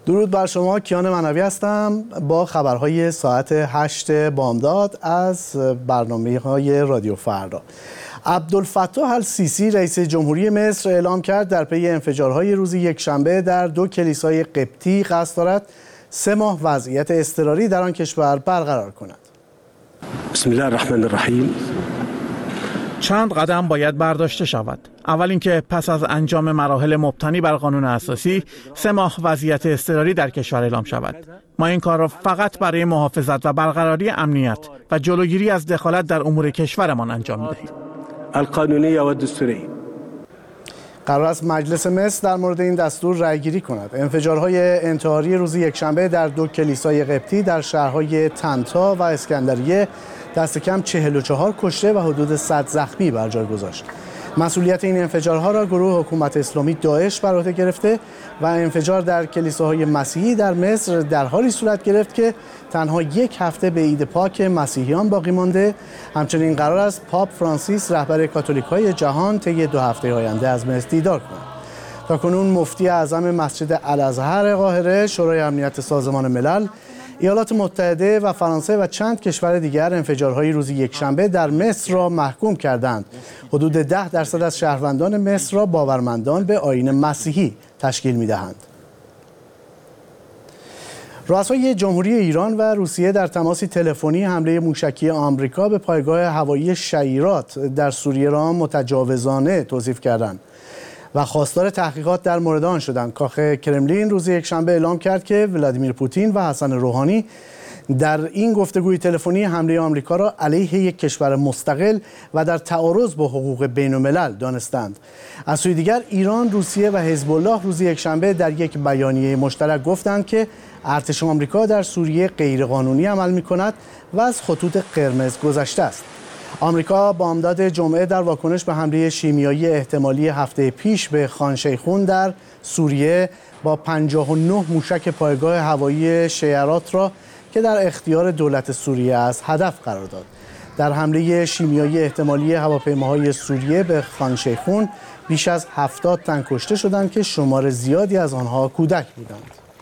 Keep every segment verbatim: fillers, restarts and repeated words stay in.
درود بر شما، کیان منوی هستم با خبرهای ساعت هشت بامداد از برنامه‌های رادیو فردا. عبدالفتاح السیسی رئیس جمهوری مصر اعلام کرد در پی انفجارهای روز یکشنبه در دو کلیسای قبطی قصد دارد سه ماه وضعیت اضطراری در آن کشور برقرار کند. بسم الله الرحمن الرحیم. چند قدم باید برداشته شود. اول اینکه پس از انجام مراحل مبتنی بر قانون اساسی سه ماه وضعیت اضطراری در کشور اعلام شود. ما این کار را فقط برای محافظت و برقراری امنیت و جلوگیری از دخالت در امور کشورمان انجام می‌دهیم. القانونی و دستوری. قرار است مجلس مصر در مورد این دستور رأی‌گیری کند. انفجارهای انتحاری روز یکشنبه در دو کلیسای قبطی در شهرهای طنطا و اسکندریه دست کم چهل و چهار کشته و حدود صد زخمی بر جای گذاشت. مسئولیت این انفجارها را گروه حکومت اسلامی داعش بر عهده گرفته و انفجار در کلیساهای مسیحی در مصر در حالی صورت گرفت که تنها یک هفته به عید پاک مسیحیان باقی مانده. همچنین قرار است پاپ فرانسیس رهبر کاتولیک‌های جهان طی دو هفته آینده از مصر دیدار کند. تاکنون مفتی اعظم مسجد الازهر قاهره، شورای امنیت سازمان ملل، ایالات متحده و فرانسه و چند کشور دیگر انفجارهای روز یکشنبه در مصر را محکوم کردند. حدود ده درصد از شهروندان مصر را باورمندان به آیین مسیحی تشکیل می‌دهند. رؤسای جمهوری ایران و روسیه در تماسی تلفنی حمله موشکی آمریکا به پایگاه هوایی شیرات در سوریه را متجاوزانه توصیف کردند و خواستار تحقیقات در مورد آن شدند. کاخ کرملین روز یکشنبه اعلام کرد که ولادیمیر پوتین و حسن روحانی در این گفتگوی تلفنی حمله آمریکا را علیه یک کشور مستقل و در تعارض با حقوق بین‌الملل دانستند. از سوی دیگر ایران، روسیه و حزب الله روز یکشنبه در یک بیانیه مشترک گفتند که ارتش آمریکا در سوریه غیرقانونی عمل می‌کند و از خطوط قرمز گذشته است. آمریکا بامداد جمعه در واکنش به حمله شیمیایی احتمالی هفته پیش به خان شیخون در سوریه با پنجاه و نه موشک پایگاه هوایی شیرات را که در اختیار دولت سوریه است هدف قرار داد. در حمله شیمیایی احتمالی هواپیماهای سوریه به خان شیخون بیش از هفتاد تن کشته شدند که شمار زیادی از آنها کودک بودند.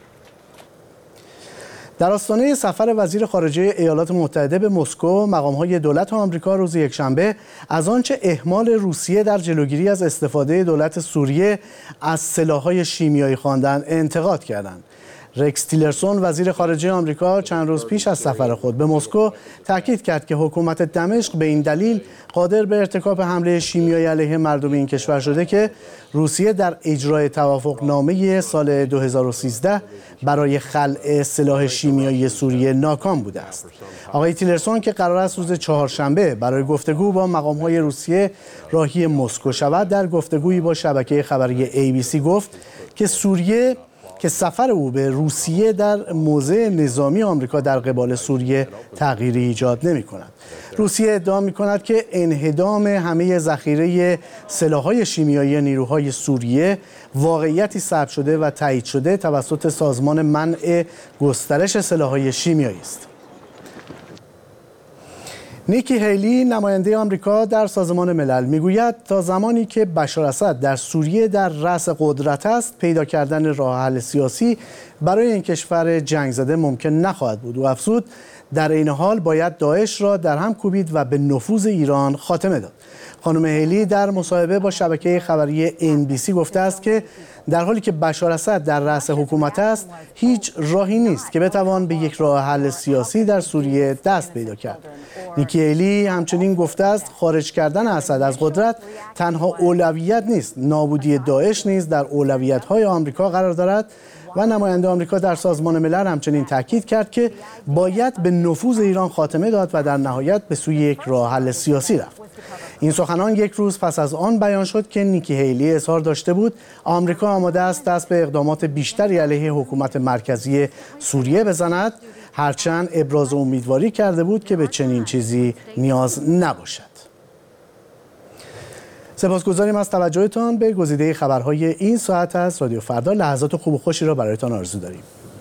در آستانه سفر وزیر خارجه ایالات متحده به مسکو، مقام‌های دولت آمریکا روز یکشنبه از آنچه اهمال روسیه در جلوگیری از استفاده دولت سوریه از سلاح‌های شیمیایی خواندند انتقاد کردند. رکس تیلرسون وزیر خارجه آمریکا چند روز پیش از سفر خود به مسکو تاکید کرد که حکومت دمشق به این دلیل قادر به ارتکاب حمله شیمیایی علیه مردم این کشور شده که روسیه در اجرای توافقنامه سال دو هزار و سیزده برای خلع سلاح شیمیایی سوریه ناکام بوده است. آقای تیلرسون که قرار است روز چهارشنبه برای گفتگو با مقام‌های روسیه راهی مسکو شود، در گفتگویی با شبکه خبری ای بی سی گفت که سوریه که سفر او به روسیه در موضع نظامی آمریکا در قبال سوریه تغییری ایجاد نمی‌کند. روسیه ادعا می‌کند که انهدام همه ذخیره سلاح‌های شیمیایی نیروهای سوریه واقعیتی ثبت شده و تایید شده توسط سازمان منع گسترش سلاح‌های شیمیایی است. نیکی هیلی نماینده آمریکا در سازمان ملل میگوید تا زمانی که بشار اسد در سوریه در رأس قدرت است، پیدا کردن راه حل سیاسی برای این کشور جنگ زده ممکن نخواهد بود. او افزود در این حال باید داعش را در هم کوبید و به نفوذ ایران خاتمه داد. خانم هیلی در مصاحبه با شبکه خبری ان بی سی گفته است که در حالی که بشار اسد در رأس حکومت است، هیچ راهی نیست که بتوان به یک راه حل سیاسی در سوریه دست پیدا کرد. نیکی هیلی همچنین گفته است خارج کردن اسد از قدرت تنها اولویت نیست، نابودی داعش نیز در اولویت‌های آمریکا قرار دارد و نماینده آمریکا در سازمان ملل همچنین تاکید کرد که باید به نفوذ ایران خاتمه داد و در نهایت به سوی یک راه حل سیاسی رفت. این سخنان یک روز پس از آن بیان شد که نیکی هیلی اظهار داشته بود آمریکا آماده است دست به اقدامات بیشتری علیه حکومت مرکزی سوریه بزند، هرچند ابراز امیدواری کرده بود که به چنین چیزی نیاز نباشد. سپاسگزاریم از توجهتان به گزیده خبرهای این ساعت از رادیو فردا. لحظات خوب و خوشی را برایتان آرزو داریم.